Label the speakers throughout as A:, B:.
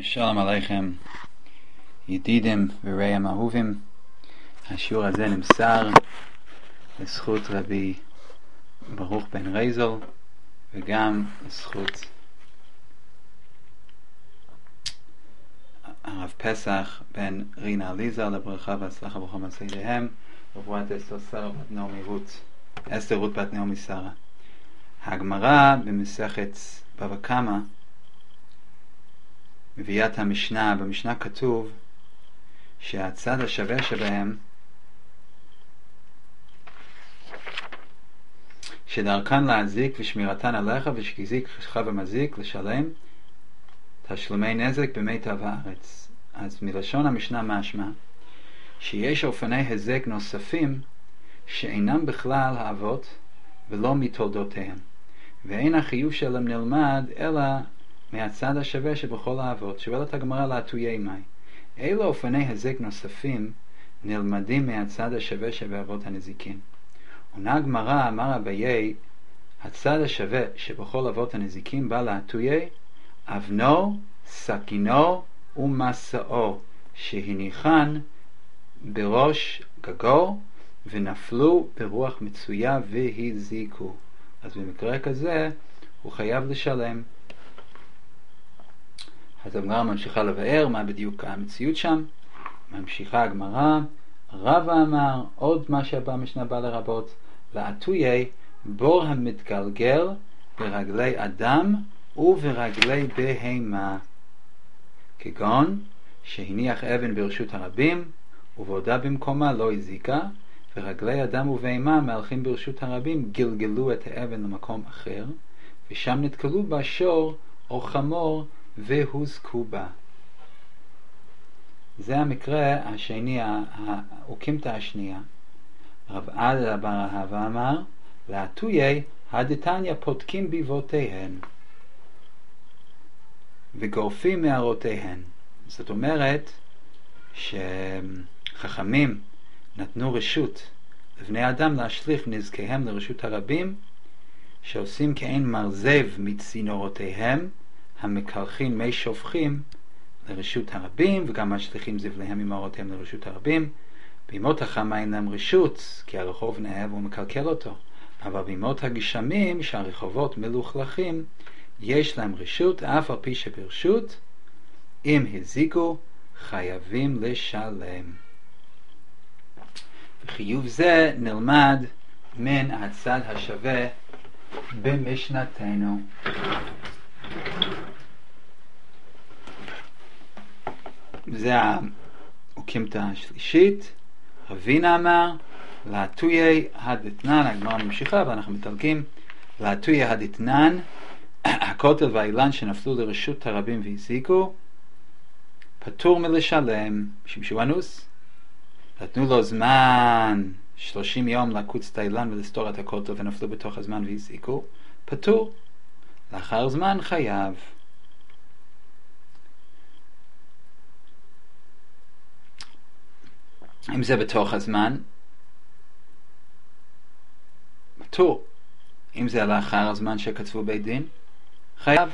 A: שלום עליכם, ידידים ורעים אהובים. השיעור הזה נמסר לזכות רבי ברוך בן רייזל וגם לזכות הרב פסח בן רינה עליזה, לברכה והצלחה בכל מעשיהם. רבואת אסתר רות בת נעמי שרה. הגמרא במסכת בבא קמא מביאה את המשנה. במשנה כתוב שהצד השווה שבהם שדרכן להזיק ושמירתן עליך ושגזיק לך ומזיק לשלם תשלומי נזק במיטב הארץ. אז מלשון המשנה משמע שיש אופני הזק נוספים שאינם בכלל האבות ולא מתולדותיהם, ואין החיוב שלהם נלמד אלא מהצד השווה שבכל האבות. שואלת הגמרא להטויי מי, אילו אופני הזק נוספים נלמדים מהצד השווה שבאבות הנזיקין? עונה הגמרא, אמר אביי, הצד השווה שבכל אבות הנזיקין בא להטויי אבנו, סכינו ומסעו שהניחן בראש גגו ונפלו ברוח מצויה והזיקו. אז במקרה כזה הוא חייב לשלם. אז הגמרא ממשיכה לבאר מה בדיוק המציאות שם. ממשיכה הגמרא, רבא אמר, עוד מה שהבא משנה בא לרבות, להטויי בור המתגלגל ברגלי אדם וברגלי בהמה, כגון שהניח אבן ברשות הרבים ובעודה במקומה לא הזיקה, ורגלי אדם ובהמה מהלכים ברשות הרבים גלגלו את האבן למקום אחר, ושם נתקלו בה שור או חמור והוזקו בה. זה המקרה השני, האוקימתא השנייה. רב עדה בר אהבה אמר, להטויי הדתניא פותקים ביבותיהן וגורפים מערותיהן. זאת אומרת שחכמים נתנו רשות לבני אדם להשליך נזקיהם לרשות הרבים, שעושים כאין מרזב מצינורותיהם המקלחים מי שופכים לרשות הרבים, וגם משליכים זבליהם ממערותיהם לרשות הרבים. בימות החמה אין להם רשות, כי הרחוב נאהב ומקלקל אותו, אבל בימות הגשמים שהרחובות מלוכלכים יש להם רשות, אף על פי שברשות אם הזיקו חייבים לשלם. וחיוב זה נלמד מן הצד השווה במשנתנו. זה האוקימתא השלישית. רבינה אמר, להטויי הדתנן, הגמרא ממשיכה ואנחנו מתלגים, להטויי הדתנן, הכותל והאילן שנפלו לרשות הרבים והזיקו, פטור מלשלם. שימשו אנוס, נתנו לו זמן 30 יום לקוץ את האילן ולסתור את הכותל ונפלו בתוך הזמן והזיקו, פטור. לאחר זמן חייב. אם זה בתוך הזמן, פטור. אם זה לאחר הזמן שקצבו בית דין, חייב.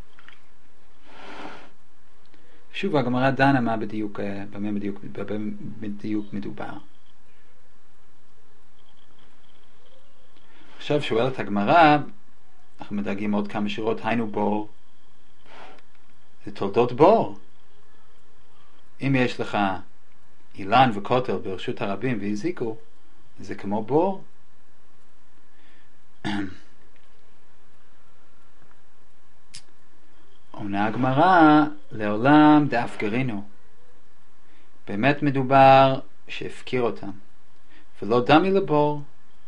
A: שוב הגמרא דנה מה בדיוק, בדיוק מדובר. עכשיו שואלת הגמרא, אנחנו מדרגים עוד כמה שורות, היינו בור, זה תולדות בור. אם יש לך אילן וכותל ברשות הרבים והזיקו, זה כמו בור. עונה הגמרא, לעולם דאפגרינו, באמת מדובר שהפקיר אותם ולא דמי לבור.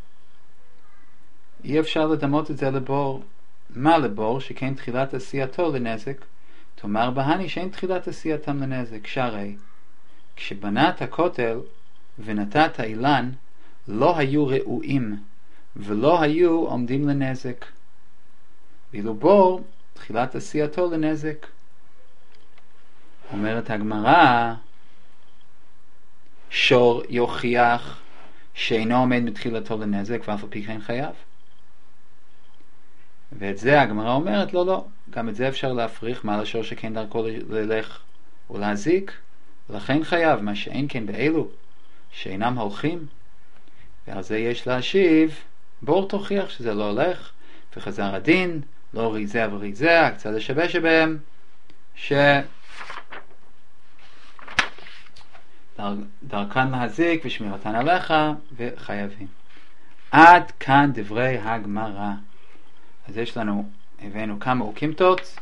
A: אי אפשר לדמות את זה לבור. מה לבור? שכן תחילת עשייתו לנזק. תאמר בהני שאין תחילת עשייתם לנזק. שהרי כשבנת הכותל ונתת אילן לא היו ראויים ולא היו עומדים לנזק, ואילו בור תחילת עשייתו לנזק. אומרת הגמרא, שור יוכיח שאינו עומד בתחילתו לנזק ואף על פי כן חייב. ואת זה הגמרא אומרת, לא, גם את זה אפשר להפריך, מה לשור שכן דרכו ללך ולהזיק, ולכן חייב, מה שאין כן באלו שאינם הולכים, ועל זה יש להשיב, בור תוכיח שזה לא הולך, וחזר הדין, לא ריזה וריזה, הקצת השווה שבהם, דרכן להזיק ושמירתן עליך וחייבים. עד כאן דברי הגמרא. אז יש לנו, הבאנו כמה אוקימתות.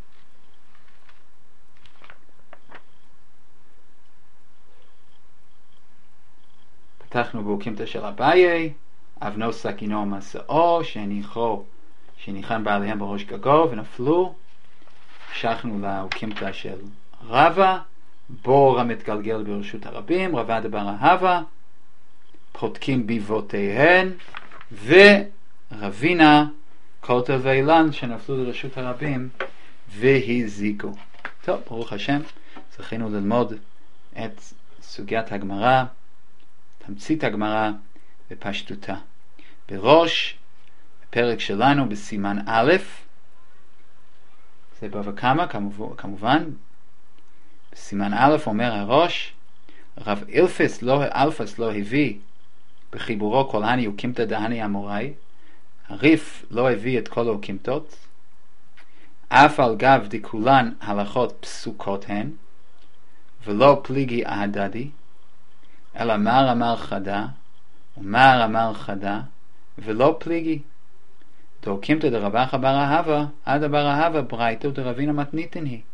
A: פתחנו באוקימתא של אביי, אבנו סכינו מסעו, שהניחם בעליהם בראש גגו ונפלו. המשכנו לאוקימתא של רבא, בור המתגלגל ברשות הרבים, רבא דבר אהבה, פותקים ביבותיהן, ורבינה קוטל ואילן שנפלו לרשות הרבים והזיקו. טוב, ברוך השם, זכינו ללמוד את סוגיית הגמרא, תמצית הגמרא בפשטותה. בראש הפרק שלנו בסימן א', זה בבא קמא כמובן, בסימן א' אומר הראש, רב אלפס לא הביא בחיבורו כל הני אוקימתא דהני אמוראי, הריף לא הביא את כל האוקימתות, אף על גב דכולן הלכות פסוקות הן, ולא פליגי אהדדי, אלא מר אמר חדה, ומר אמר חדה, ולא פליגי. דאוקימתא דרבא בר אהבה, עד בר אהבה ברייתא דרבינה מתניתין היא.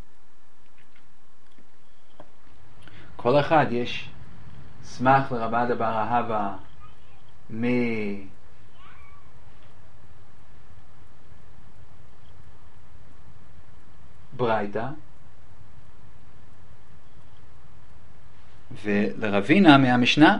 A: כל אחד יש סמך לרבא דבר אהבה מברייתא, ולרבינה מהמשנה.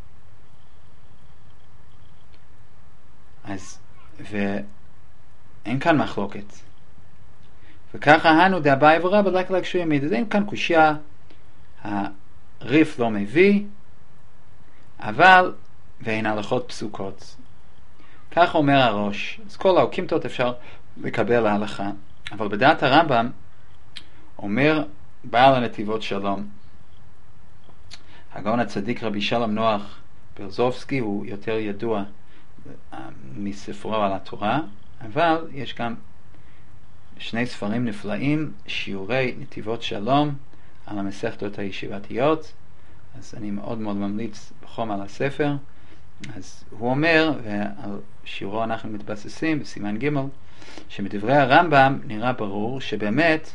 A: אז ואין כאן מחלוקת, וככה הנו דאביי ורבא רק להקשו ימיד. אז אין כאן קושיה, הריף לא מביא, אבל ואין הלכות פסוקות. כך אומר הראש. אז כל האוקימתות אפשר לקבל להלכה, אבל בדעת הרמב"ם אומר בעל הנתיבות שלום, הגאון הצדיק רבי שלום נוח ברזובסקי, הוא יותר ידוע מספרו על התורה, אבל יש גם שני ספרים נפלאים, שיעורי נתיבות שלום על המסכתות הישיבתיות, אז אני מאוד מאוד ממליץ בחום על הספר. אז הוא אומר, ועל שיעורו אנחנו מתבססים בסימן ג', שמדברי הרמב"ם נראה ברור שבאמת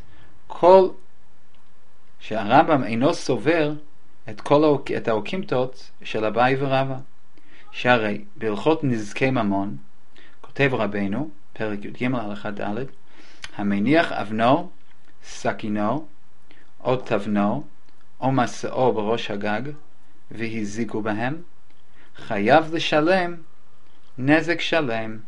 A: שהרמב"ם אינו סובר את האוקימתות של אביי ורבא, שהרי בהלכות נזקי ממון כותב רבנו פרק י"ג הלכה ד', המניח אבנו סכינו או תבנו או מסעו בראש הגג והזיקו בהם, חייב לשלם נזק שלם.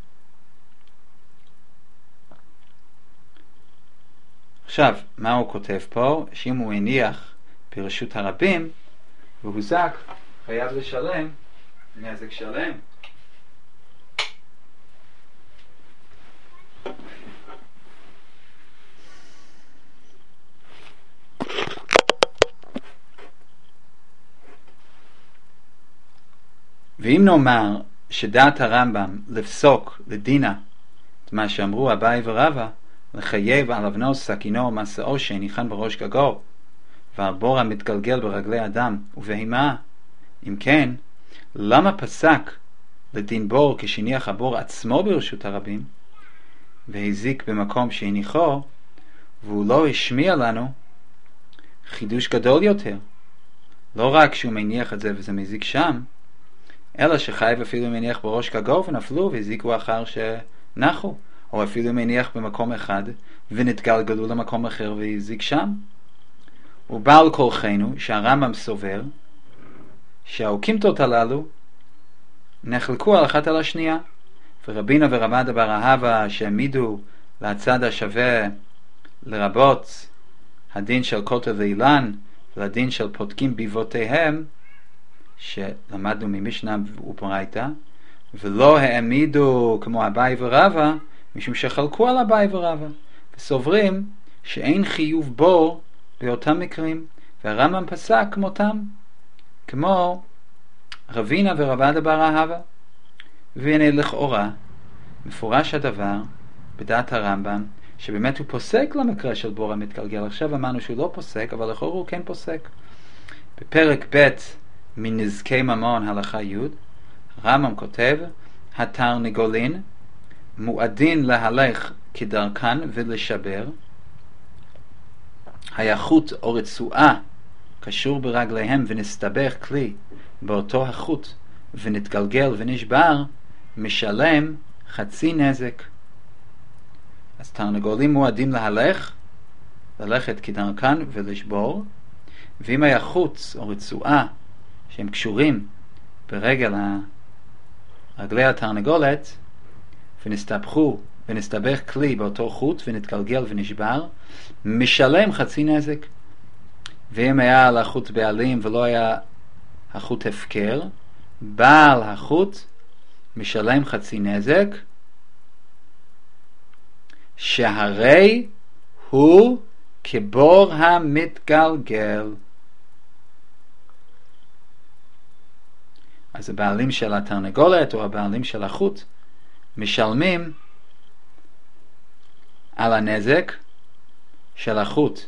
A: עכשיו, מה הוא כותב פה? שאם הוא הניח ברשות הרבים והוא זק, חייב לשלם נזק שלם. ואם נאמר שדעת הרמב"ם לפסוק לדינה את מה שאמרו אביי ורבא, לחייב על אבנו סכינו ומסעו שהניחן בראש גגו ועל בור המתגלגל ברגלי אדם ובהמה, אם כן, למה פסק לדין בור כשהניח הבור עצמו ברשות הרבים והזיק במקום שהניחו, והוא לא השמיע לנו חידוש גדול יותר? לא רק שהוא מניח את זה וזה מזיק שם, אלא שחייב אפילו מניח בראש גגו ונפלו והזיקו אחר שנחו, או אפילו מניח במקום אחד ונתגלגלו למקום אחר והזיק שם. ובעל כורחנו שהרמב"ם סובר שהאוקימתות הללו נחלקו על אחת על השנייה, ורבינה ורבא דבר אהבה שהעמידו לצד השווה לרבות הדין של קוטל ואילן ולדין של פותקים ביבותיהם שלמדנו ממשנה וברייתא, ולא העמידו כמו אביי ורבא משום שחלקו על אביי ורבא, סוברים שאין חיוב בור באותם מקרים, והרמב"ם פסק כמותם, כמו רבינה ורבדה בר אהבה. והנה לכאורה מפורש הדבר בדעת הרמב"ם, שבאמת הוא פוסק למקרה של בור המתגלגל. עכשיו אמרנו שהוא לא פוסק, אבל לכאורה הוא כן פוסק. בפרק ב' מנזקי ממון הלכה י' הרמב"ם כותב, התרנגולין מועדין להלך כדרכן ולשבר, היחוט או רצועה קשור ברגליהם ונסתבך כלי באותו החוט ונתגלגל ונשבר, משלם חצי נזק. אז תרנגולים מועדים ללכת כדרכן ולשבור, ואם היחוט או רצועה שהם קשורים רגלי התרנגולת ונסתבך כלי באותו חוט ונתגלגל ונשבר, משלם חצי נזק. ואם היה על החוט בעלים ולא היה החוט הפקר, בעל החוט משלם חצי נזק, שהרי הוא כבור המתגלגל. אז הבעלים של התרנגולת או הבעלים של החוט משלמים על הנזק של החוט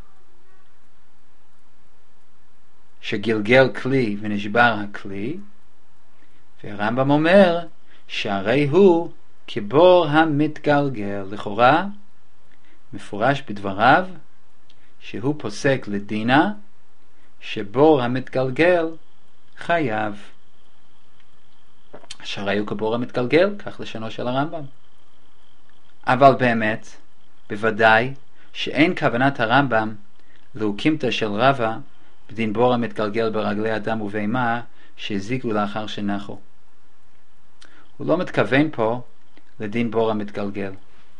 A: שגלגל כלי ונשבר הכלי, והרמב"ם אומר שהרי הוא כבור המתגלגל. לכאורה מפורש בדבריו שהוא פוסק לדינה שבור המתגלגל חייב. שהרי הוא כבור המתגלגל, כך לשונו של הרמב"ם. אבל באמת, בוודאי שאין כוונת הרמב"ם להוקימתא של רבא בדין בור המתגלגל ברגלי אדם ובהמה שהזיקו לאחר שנחו. הוא לא מתכוון פה לדין בור המתגלגל.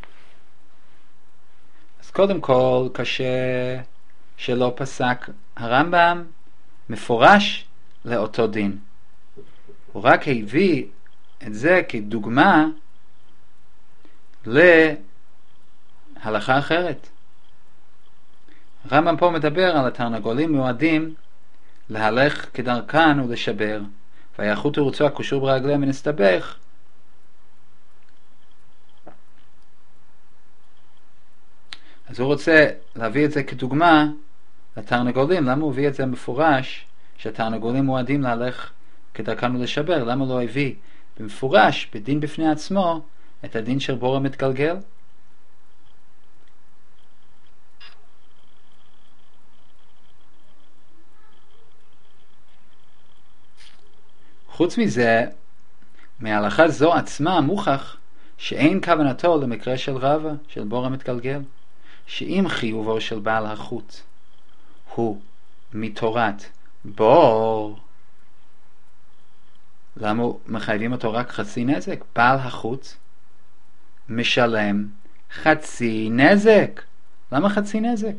A: אז קודם כל קשה שלא פסק הרמב"ם מפורש לאותו דין. הוא רק הביא את זה כדוגמה להלכה אחרת. הרמב"ם פה מדבר על התרנגולים מועדים להלך כדרכן ולשבר, והיחוט ורצועה קשור ברגליהם ונסתבך. אז הוא רוצה להביא את זה כדוגמה לתרנגולים. למה הוא הביא את זה מפורש שהתרנגולים מועדים להלך כדרכן ולשבר? למה לא הביא במפורש בדין בפני עצמו את הדין של בור המתגלגל? חוץ מזה, מההלכה זו עצמה מוכח שאין כוונתו למקרה של רבא, של בור המתגלגל, שאם חיובו של בעל החוט הוא מתורת בור, למה מחייבים אותו רק חצי נזק? בעל החוט משלם חצי נזק. למה חצי נזק?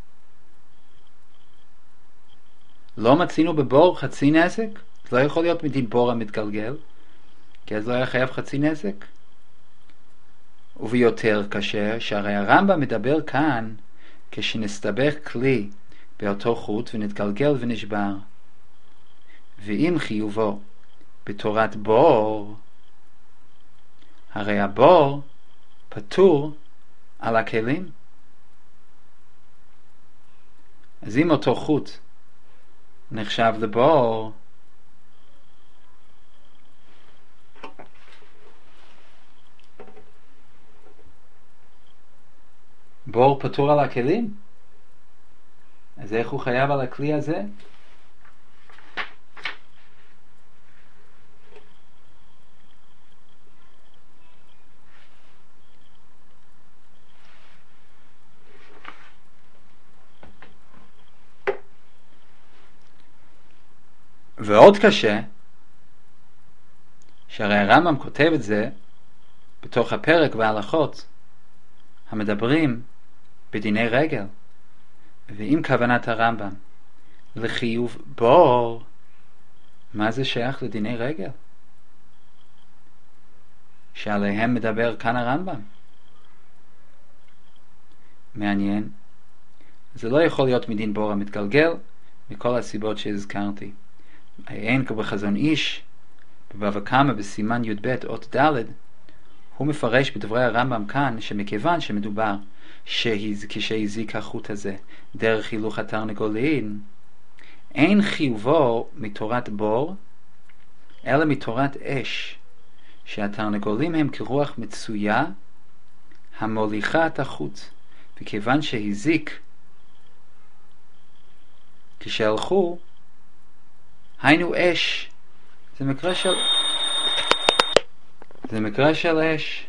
A: לא מצינו בבור חצי נזק? זה לא יכול להיות מדין בור המתגלגל, כי אז לא היה חייב חצי נזק. וביותר קשה, שהרי הרמב"ם מדבר כאן כשנסתבך כלי באותו חוט ונתגלגל ונשבר. ואם חיובו בתורת בור, הרי הבור פטור על הכלים. אז אם אותו חוט נחשב לבור, בור פטור על הכלים, אז איך הוא חייב על הכלי הזה? ועוד קשה, שהרי הרמב"ם כותב את זה בתוך הפרק וההלכות המדברים בדיני רגל. ואם כוונת הרמב"ם לחיוב בור, מה זה שייך לדיני רגל שעליהם מדבר כאן הרמב"ם? מעניין. זה לא יכול להיות מדין בור המתגלגל, מכל הסיבות שהזכרתי. אין בחזון איש, בבבא קמא בסימן י"ב אות ד', הוא מפרש בדברי הרמב"ם כאן, שמכיוון שמדובר כשהזיק החוט הזה דרך הילוך התרנגולין, אין חיובו מתורת בור, אלא מתורת אש, שהתרנגולים הם כרוח מצויה המוליכה את החוט, וכיוון שהזיק כשהלכו, היינו אש. זה מקרה של אש.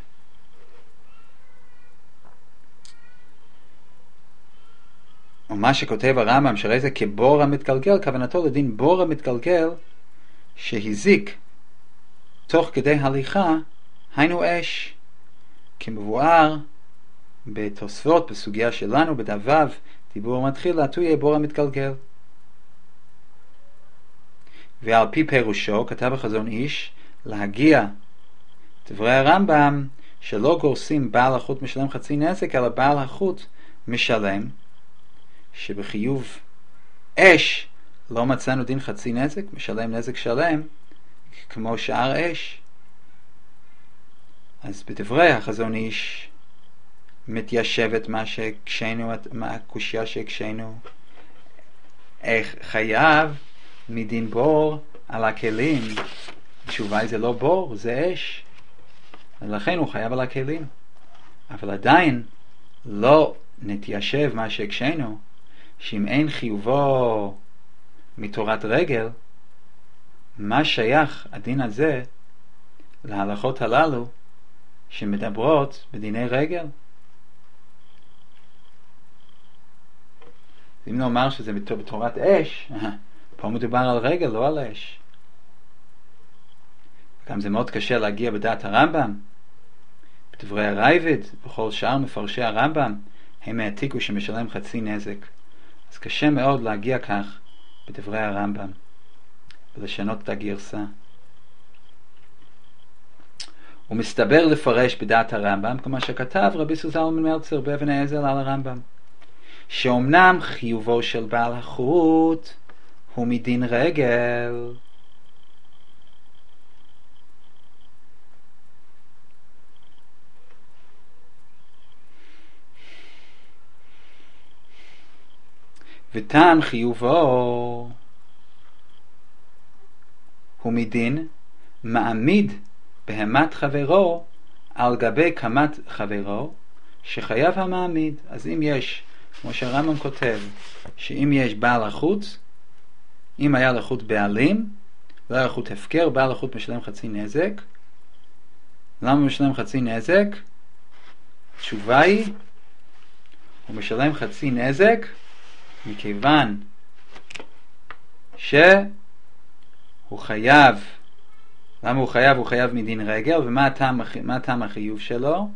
A: ומה שכותב הרמב"ם, שהרי זה כבור המתגלגל, כוונתו לדין בור המתגלגל שהזיק תוך כדי הליכה, היינו אש. כמבואר בתוספות בסוגיה שלנו, בדף דיבור מתחיל, לעתו יהיה בור המתגלגל. ועל פי פירושו כתב החזון איש להגיע דברי הרמב"ם שלא גורסים בעל החוט משלם חצי נזק, אלא בעל החוט משלם, שבחיוב אש לא מצאנו דין חצי נזק, משלם נזק שלם כמו שאר אש. אז בדברי החזון איש מתיישבת מה שהקשנו, מה הקושיה שהקשנו, איך חייב מדין בור על הכלים. התשובה היא זה לא בור, זה אש, ולכן הוא חייב על הכלים. אבל עדיין לא נתיישב מה שהקשנו, שאם אין חיובו מתורת רגל, מה שייך הדין הזה להלכות הללו שמדברות בדיני רגל? אם נאמר שזה בתורת אש, פה מדובר על רגל, לא על אש. גם זה מאוד קשה להגיע בדעת הרמב"ם. בדברי הרייבד, בכל שאר מפרשי הרמב"ם, הם העתיקו שמשלם חצי נזק. אז קשה מאוד להגיע כך בדברי הרמב"ם, ולשנות את הגרסה. הוא מסתבר לפרש בדעת הרמב"ם, כמו שכתב רבי זלמן מלצר באבן העזר על הרמב"ם, שאומנם חיובו של בעל החוט הוא מדין רגל, וטעם חיובו הוא מדין מעמיד בהמת חברו על גבי קמת חברו שחייב המעמיד. אז אם יש, כמו שהרמב"ם כותב, שאם יש בעל החוט, אם היה לחוט בעלים, לא היה לחוט הפקר, בעל החוט משלם חצי נזק. למה משלם חצי נזק? התשובה היא, הוא משלם חצי נזק מכיוון שהוא חייב. למה הוא חייב? הוא חייב מדין רגל. ומה הטעם החיוב שלו?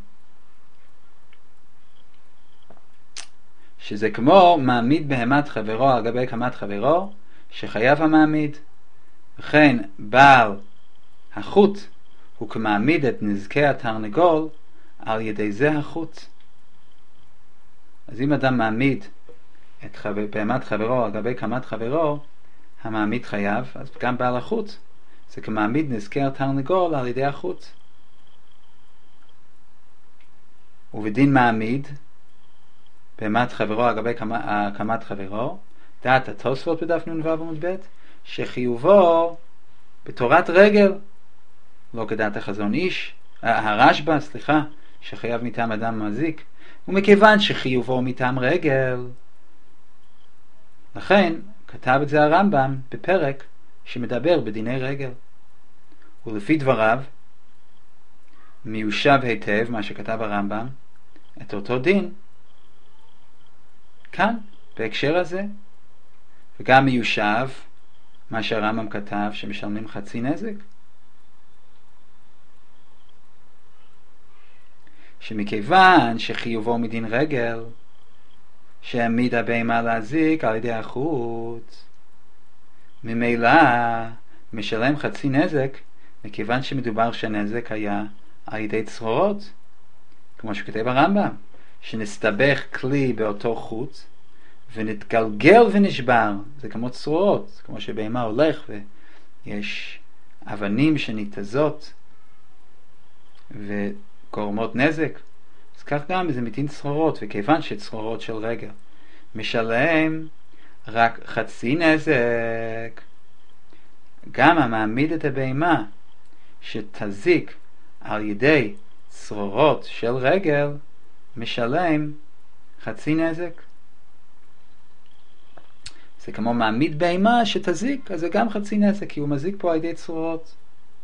A: שזה כמו מעמיד בהמת חברו על גבי קמת חברו שחייב המעמיד. וכן בעל החוט הוא כמעמיד את נזקי התרנגול על ידי זה החוט. אז אם אדם מעמיד את בהמת חברו על גבי קמת חברו, המעמיד חייב. אז גם בעל החוט זה כמעמיד נזקי התרנגול על ידי החוט. ובדין מעמיד בהמת חברו על גבי קמת חברו, דעת התוספות בדף נ"ו עמוד ב', שחיובו בתורת רגל, לא כדעת החזון איש, הרשב"א, שחייב מטעם אדם מזיק, ומכיוון שחיובו מטעם רגל, לכן כתב את זה הרמב"ם בפרק שמדבר בדיני רגל. ולפי דבריו מיושב היטב מה שכתב הרמב"ם את אותו דין כאן בהקשר הזה, וגם מיושב מה שהרמב"ם כתב שמשלמים חצי נזק, שמכיוון שחיובו מדין רגל שהעמיד הבהמה להזיק על ידי החוט, ממילא משלם חצי נזק, מכיוון שמדובר שהנזק היה על ידי צרורות, כמו שכתב הרמב"ם, שנסתבך כלי באותו חוט ונתגלגל ונשבר. זה כמו צרורות, כמו שבהמה הולך ויש אבנים שניתזות וגורמות נזק, אז כך גם זה מתאים צרורות, וכיוון שצרורות של רגל משלם רק חצי נזק, גם המעמיד את הבהמה שתזיק על ידי צרורות של רגל משלם חצי נזק. זה כמו מעמיד בהמה שתזיק, אז זה גם חצי נזק, כי הוא מזיק פה על ידי צרורות.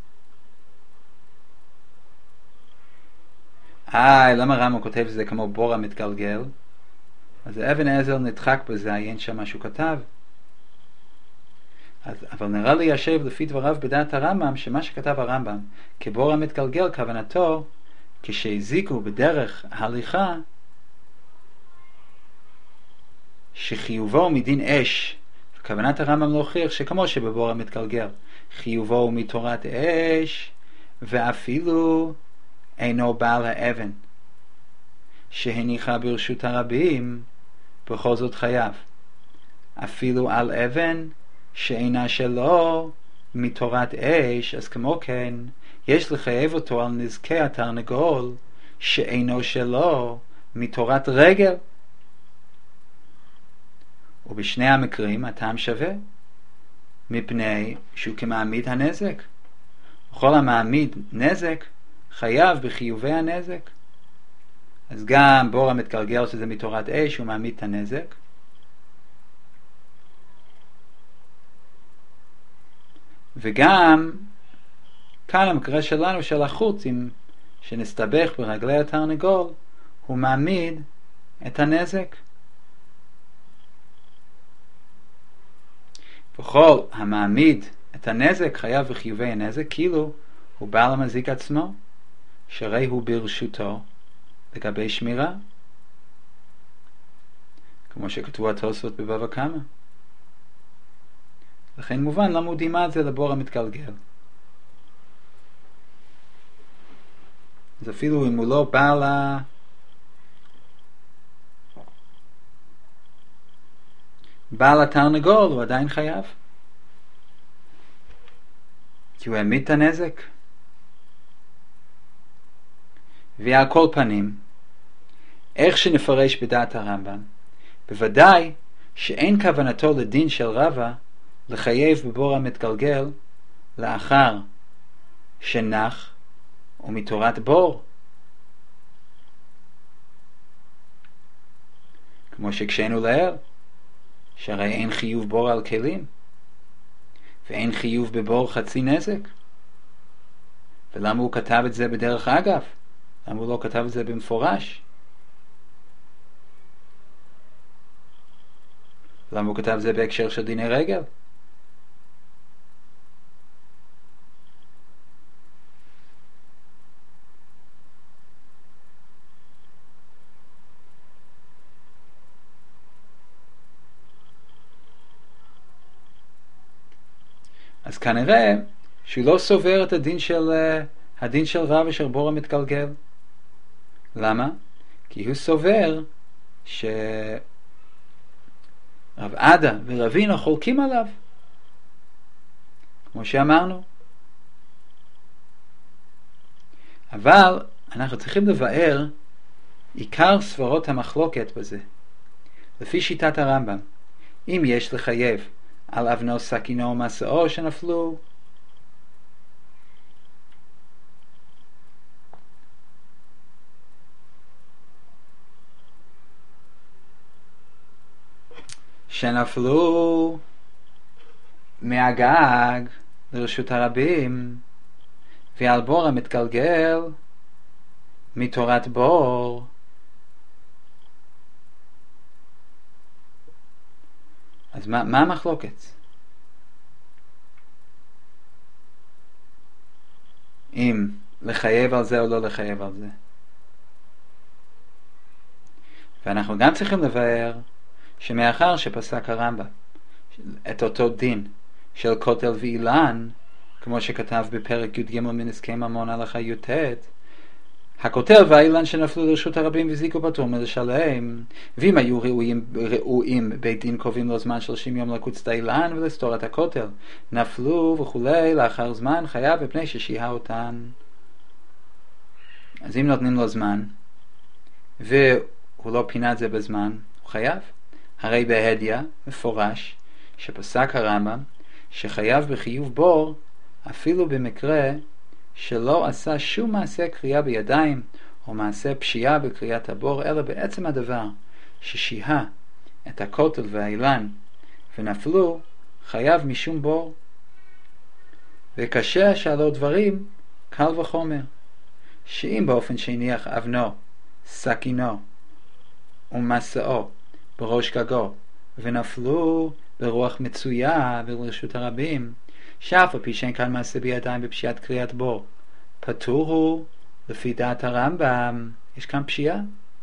A: למה רמב"ם כותב שזה כמו בור המתגלגל? אז אבן עזר נדחק בזה, אין שם מה שהוא כתב. אבל נראה לי ישב לפי דבריו בדעת הרמב"ם, שמה שכתב הרמב"ם כבור המתגלגל, כוונתו כשהזיקו בדרך ההליכה שחיובו מדין אש. כוונת הרמב"ם להוכיח שכמו שבבור המתגלגל חיובו מתורת אש, ואפילו אינו בעל האבן שהניחה ברשות הרבים, בכל זאת חייב אפילו על אבן שאינה שלו מתורת אש. אז כמו כן יש לחייב אותו על נזקי התרנגול שאינו שלו מתורת רגל, ובשני המקרים הטעם שווה, מפני שהוא כמעמיד הנזק. וכל המעמיד נזק חייב בחיובי הנזק. אז גם בור המתגלגל שזה מתורת אש הוא מעמיד את הנזק, וגם כאן המקרה שלנו של החוט שנסתבך ברגלי התרנגול הוא מעמיד את הנזק. וכל המעמיד את הנזק חייב בחיובי הנזק, כאילו הוא בעל המזיק עצמו, שהרי הוא ברשותו לגבי שמירה, כמו שכתבו התוספות בבבא קמא. לכן מובן למה הוא דימה את זה לבור המתגלגל. אז אפילו אם הוא לא בעל התרנגול, הוא עדיין חייב, כי הוא העמיד את הנזק. ועל כל פנים, איך שנפרש בדעת הרמב"ם, בוודאי שאין כוונתו לדין של רבא לחייב בבור המתגלגל לאחר שנח ומתורת בור, כמו שכשנו לעיל, שהרי אין חיוב בור על כלים, ואין חיוב בבור חצי נזק. ולמה הוא כתב את זה בדרך אגב? למה הוא לא כתב את זה במפורש? למה הוא כתב את זה בהקשר של דיני רגל? אז כנראה שהוא לא סובר את הדין של רב אשר בור המתגלגל. למה? כי הוא סובר שרב עדה ורבינו חולקים עליו, כמו שאמרנו. אבל אנחנו צריכים לבאר עיקר סברות המחלוקת בזה. לפי שיטת הרמב"ם, אם יש לחייב על אבנו סכינו ומסעו שנפלו, מהגג לרשות הרבים, ועל בור המתגלגל מתורת בור, אז מה המחלוקת? אם לחייב על זה או לא לחייב על זה. ואנחנו גם צריכים לבאר שמאחר שפסק הרמב"ם את אותו דין של כותל ואילן, כמו שכתב בפרק י"ג מנזקי ממון הלכה י"ט, הכותל והאילן שנפלו לרשות הרבים והזיקו פטור מלשלם, ואם היו ראויים בית דין קובעים לו זמן 30 יום לקוץ את האילן ולסתור את הכותל, נפלו וכולי, לאחר זמן חייב מפני ששיהה אותן. אז אם נותנים לו זמן והוא לא פינה את זה בזמן, הוא חייב. הרי בהדיה מפורש שפסק הרמב"ם שחייב בחיוב בור אפילו במקרה שלא עשה שום מעשה קריאה בידיים או מעשה פשיעה בקריאת הבור, אלא בעצם הדבר ששיהה את הכותל והאילן ונפלו, חייב משום בור. וקשה שעלו דברים קל וחומר, שאם באופן שהניח אבנו, סכינו ומסעו בראש גגו ונפלו ברוח מצויה ולרשות הרבים, שאף על פי שאין כאן מעשה בידיים בפשיעת קריאת בור, פטור הוא לפי דעת הרמב"ם. יש כאן פשיעה.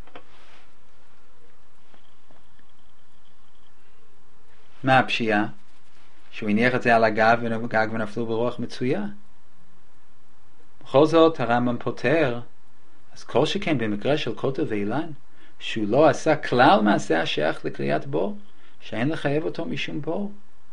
A: מה הפשיעה? שהוא הניח את זה על הגג ונפלו ברוח מצויה. בכל זאת הרמב"ם פותר, אז כל שכן במקרה של כותל ואילן, שהוא לא עשה כלל מעשה השייך לקריאת בור, שאין לחייב אותו משום בור.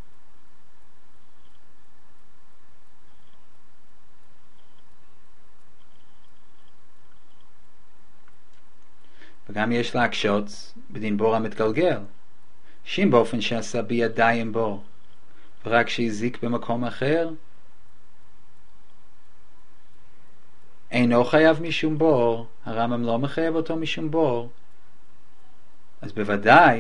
A: וגם יש להקשות בדין בור המתגלגל, שאם באופן שעשה בידיים בור ורק שהזיק במקום אחר, אינו חייב משום בור, הרמב"ם לא מחייב אותו משום בור, אז בוודאי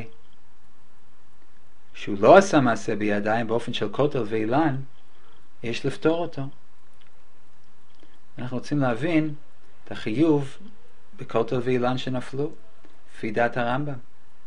A: שהוא לא עשה מעשה בידיים באופן של כותל ואילן, יש לפתור אותו. אנחנו רוצים להבין את החיוב בכותל ואילן שנפלו לפי דעת הרמב"ם.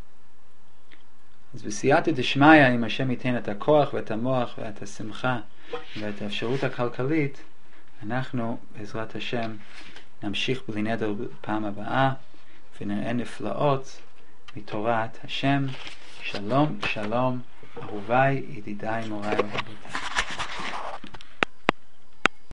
A: אז בסייעתא דשמיא, אם השם ייתן את הכוח ואת המוח ואת השמחה ואת האפשרות הכלכלית, אנחנו בעזרת השם נמשיך בלי נדר בפעם הבאה ונראה נפלאות מתורת השם. שלום שלום אהוביי, ידידיי, מוריי ורבותיי.